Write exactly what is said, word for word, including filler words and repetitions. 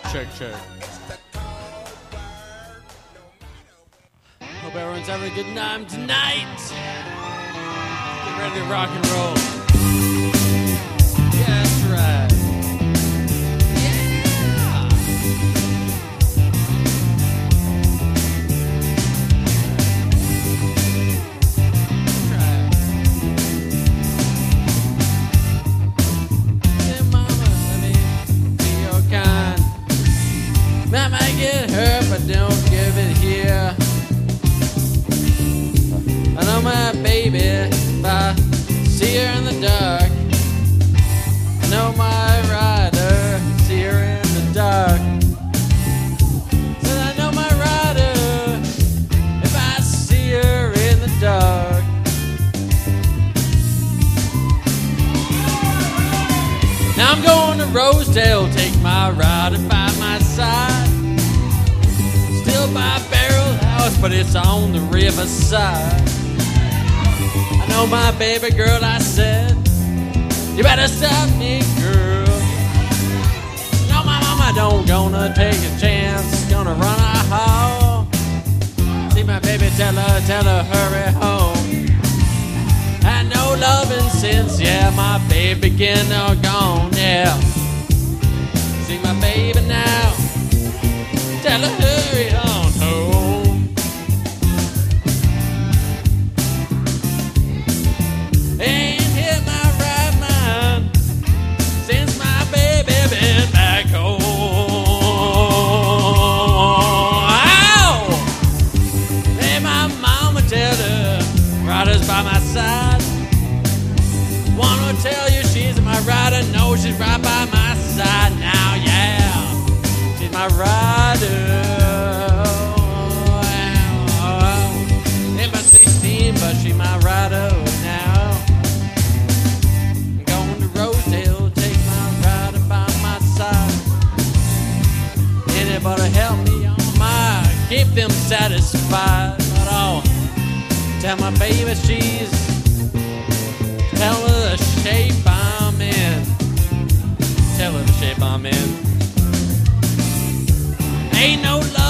check, check. Hope everyone's having a good time tonight. Get ready to rock and roll. Yeah, that's right. Yeah. That's right. Hey, mama, let me be your kind. That might get hurt, but don't give it here. I know my baby, if I see her in the dark. I know my rider, see her in the dark. Said I know my rider, if I see her in the dark. Now I'm going to Rosedale, take my rider by my side. Still by Barrel House, but it's on the riverside. I know my baby girl, I said, you better stop me, girl. No, my mama don't gonna take a chance, gonna run a haul. See my baby, tell her, tell her, hurry home. Had no loving since, yeah, my baby again are gone, yeah. See my baby now, tell her hurry on home. Ain't hit my right mind since my baby been back home. Ow! Hey, my mama tell her, rider's by my side. Wanna tell you she's my rider, no, she's right by my side now, yeah. She's my rider. Ain't but sixteen, but she's my rider now. Going to Rosedale, take my rider by my side. Anybody help me on my, keep them satisfied. But oh, tell my baby she's, tell her the shape I'm in. Tell her the shape I'm in. Ain't no love